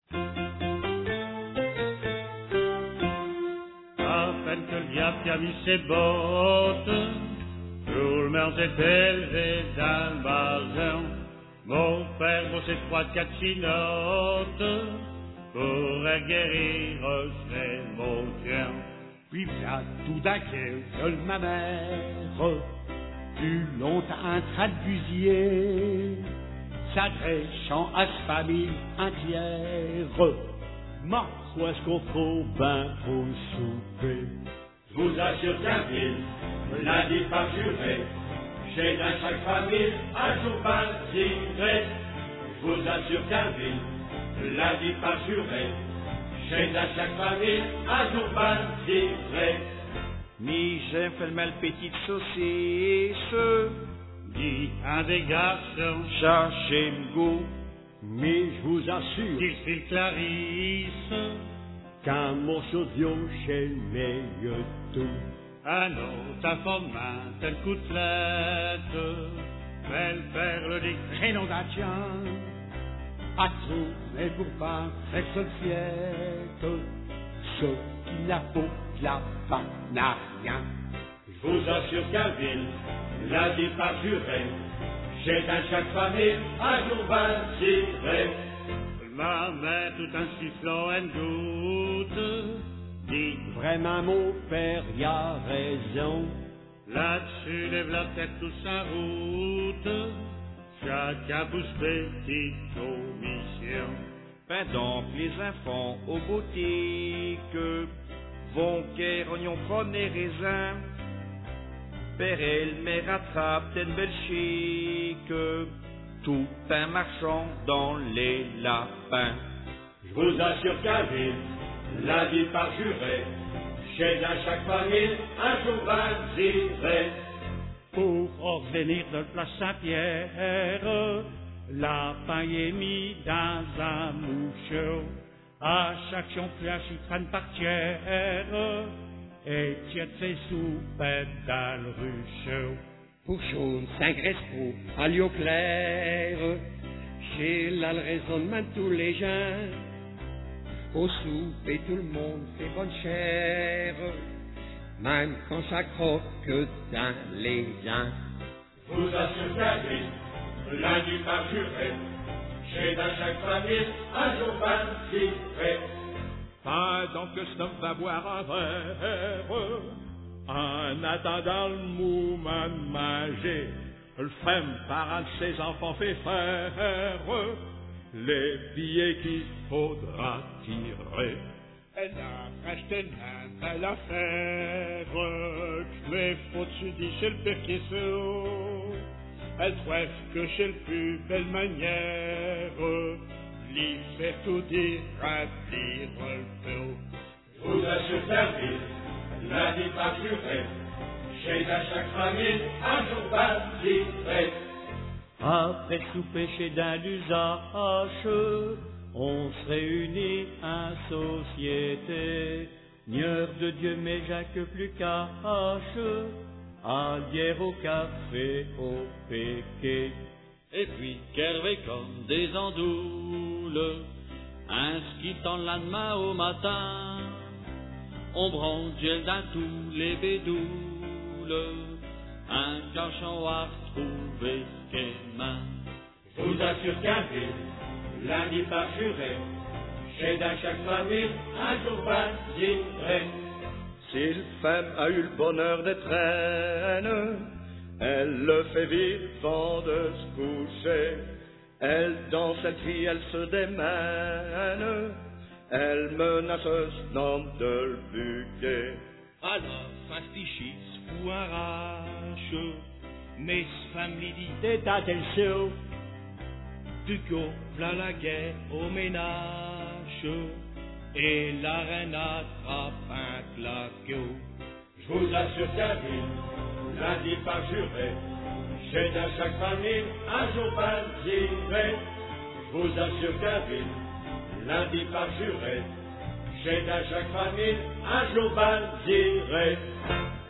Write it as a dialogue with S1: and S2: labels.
S1: À peine que le diable qui a mis ses bottes, tout le monde s'est élevé dans le bazin. Mon père bossait 3-4 chinottes pour guérir ses motiens.
S2: Puis v'là tout d'un que ma mère fut longtemps un traduisier, s'adressant à sa famille entière. Ma quoi est-ce qu'on faut ben au souper?
S3: Je vous assure qu'un ville, lundi par juré, j'ai dans chaque famille un jour mal tiré. Je vous assure qu'un ville, lundi par juré, j'ai dans chaque famille un jour mal tiré.
S4: Mi j'ai fait le mal petite saucisse,
S1: Dit un des garçons,
S4: cherchez le goût.
S2: Mais je vous assure
S1: qu'il file Clarisse,
S2: qu'un morceau de viande chez le meilleur tout.
S1: un autre informant, telle côtelette, belle perle des
S2: Rénovation, à trouver pour pas être fiette, ce qui n'a pas de la part n'a rien.
S3: Je vous assure qu'un ville, lundi par juré, j'ai dans chaque famille un jour mal tiré.
S1: ma mère tout en sifflant une goutte, dit
S2: Vraiment mon père y a raison.
S1: là-dessus lève la tête tous en route, chacun bouge petite commission.
S4: Ben donc les enfants aux boutiques vont guère oignons, pommes et raisins. Père et le mère rattrapent une belle chic, tout un marchand dans les lapins.
S3: Je vous assure qu'un ville, lundi par juré, j'ai dans chaque famille un jour mal tiré.
S1: Pour revenir de place Saint-Pierre, la paille est mis dans un moucheau. À chaque champion, j'y prenne par tiers, et tiède ses soupettes dans le rucheau.
S5: Pour jaune, Saint-Grespo, à l'eau clair, j'ai là le raisonnement de tous les gens. Au souper, tout le monde fait bonne chère, même quand ça croque dans les dents.
S3: Je vous assure qu'un ville, lundi par juré, j'ai dans chaque famille un jour mal tiré.
S6: Pendant que cet homme va boire un verre, en attendant le mouvement de manger, le femme parent de ses enfants fait faire les billets qu'il faudra tirer.
S1: Elle a racheté une belle affaire, que les foutus dit chez le père qui est sourd. Elle trouve que chez le plus belle manière, l'y fait tout dire, remplir le tout.
S3: Je vous assure qu'un ville, lundi par juré, j'ai dans chaque famille un jour mal tiré.
S1: Après souper chez d'un d'usage, on se réunit en société. Nieur de Dieu, mais Jacques plus cache, à bière au café, au péquet. Et puis qu'Hervé comme des andoules, un ski dans le lendemain au matin, on bronze dans tous les bédoules, un cochon à retrouver qu'aimain.
S3: Je vous assure qu'un ville, lundi par juré, j'ai dans chaque famille un jour mal tiré.
S4: Si le femme a eu le bonheur d'être reine, elle le fait vivant de se coucher. Elle danse, elle crie, elle se démène, elle menace ce homme de le buquer.
S1: Alors, fastichis, fou un rage, mais femme lui dit, t'es à tel saut. Du coup, v'là la guerre au ménage, et la reine attrape un claquot.
S3: Je vous assure qu'un ville, lundi par juré, j'ai dans chaque famille un jour mal tiré. Je vous assure qu'un ville, lundi par juré, j'ai dans chaque famille un jour mal tiré.